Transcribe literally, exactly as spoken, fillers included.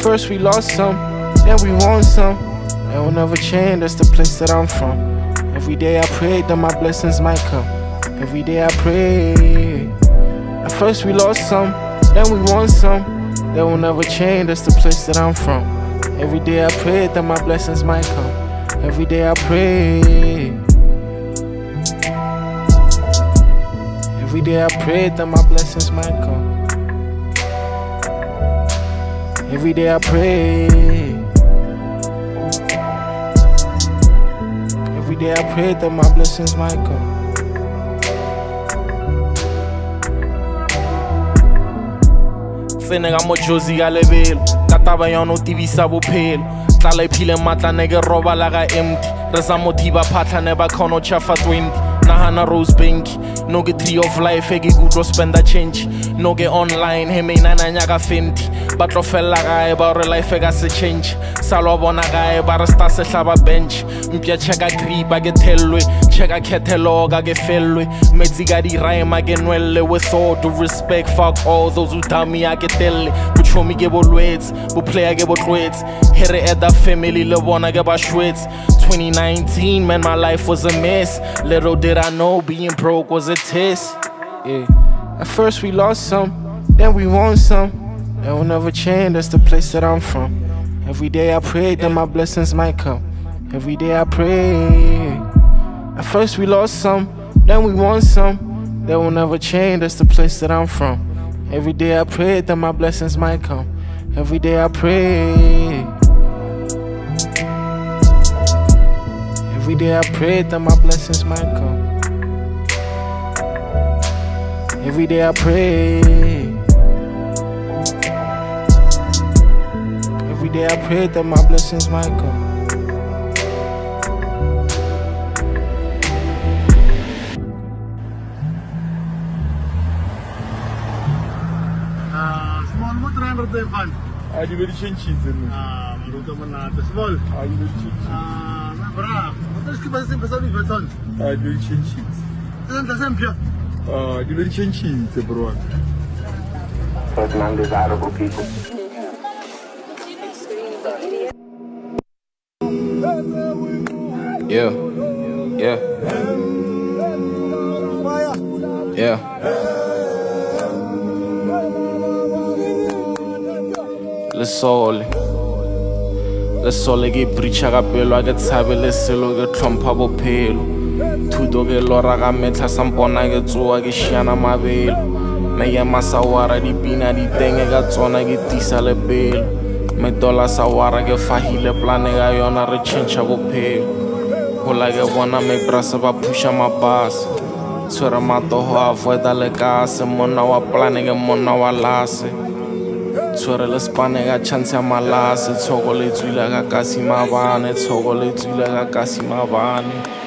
first we lost some, then we won some. That will never change, that's the place that I'm from. Every day I pray that my blessings might come. Every day I pray. At first we lost some, then we won some. That will never change, that's the place that I'm from. Every day I pray that my blessings might come. Every day I pray. Every day I pray that my blessings might come. Every day I pray. Every day I pray that my blessings might come. Nega mo Josie ka lebelo ka taba ya no tibisa bophelo tlala iphile matla ne ke roba la ga empty re sa motiba phatla ne ba khono chafa twenty nahana Rose Bank no ke tree of life e ke go spend a change no ke online he me nana nya ka fifty ba tlo fella gae ba re life e ka se change salwa bona gae ba re sta se hlaba bench mpya cheka grip ba ke tellwe cheka catalog ke fellwe metsi ka di rhyme ke nwelle with all due respect fuck all those who dummy ke telle bo chomi ke bolwets bo player ke botlwets here at the family le bona ke ba shwets twenty nineteen man my life was a mess little did I know being broke was a test. Yeah. At first we lost some, then we won some. That will never change, that's the place that I'm from. Every day I pray that my blessings might come. Every day I pray. At first we lost some, then we won some. That will never change, that's the place that I'm from. Every day I pray that my blessings might come. Every day I pray. Every day I pray that my blessings might come. Every day I pray. Every day I pray that my blessings might come. Ah, small mo three hundred and five. Ah, di beri changes ni. Ah, maluto man na small. Ah, di beri changes. Ah, bra. What is kita sempre sabe beton? Ah, di beri changes. Sempre sempre. Ah, di beri changes, bro. But non-desirable people. Yeah, yeah, yeah. Le sole, le sole ke preacha ka pelo a ke tshabele selo ke tlhompha bophelo. Thuto ke lora ka metlha sampona ke tsoa ke shiana mabelo. Me ya masawara di pina di tenge ka tsona ke tisa le pelo. Me dola sawara ke fahile plane ka yona re change bophelo. Hola ke bona me brasa ba pusha mabasa. Tshwere matoho a avoida le kase mona wa plane ke mona wa lase. Tshwere le spane ka chance ya malase. Tshoko le tswile ka kasi mabane. Tshoko le tswile ka kasi mabane.